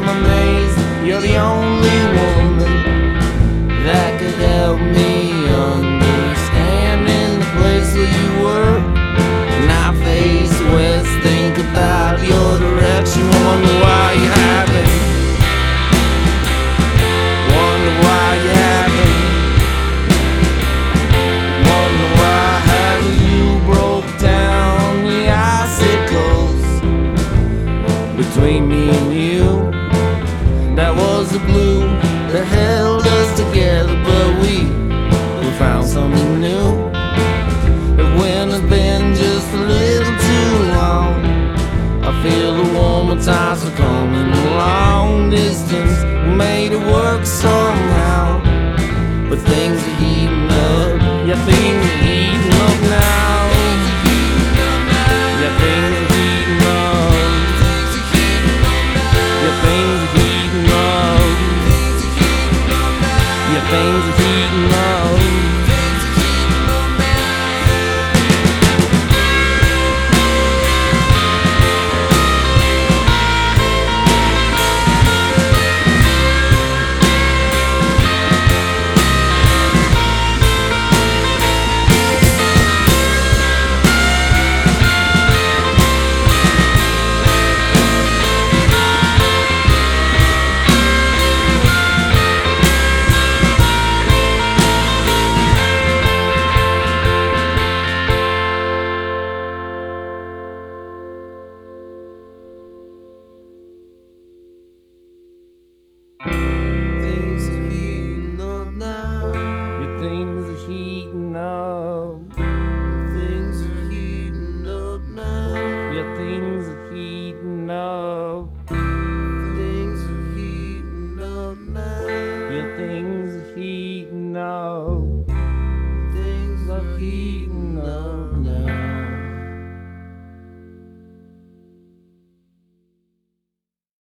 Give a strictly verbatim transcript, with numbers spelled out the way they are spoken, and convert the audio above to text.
I'm amazed you're the only woman that could help me understand. In the place where you work and I face west, think about your direction. Wonder why you haven't. Wonder why you haven't. Wonder why haven't you broke down the icicles between me and you? That was the glue that held us together, but we, we found something new. It wouldn't have been just a little too long. I feel the warmer times are coming. Long distance made it work somehow, but things are heating up. Yeah, things are heating up now. Yeah, things are heating up. Yeah, things are heating up. Yeah, things are heating up. Things are heating up now. Your things are heating up.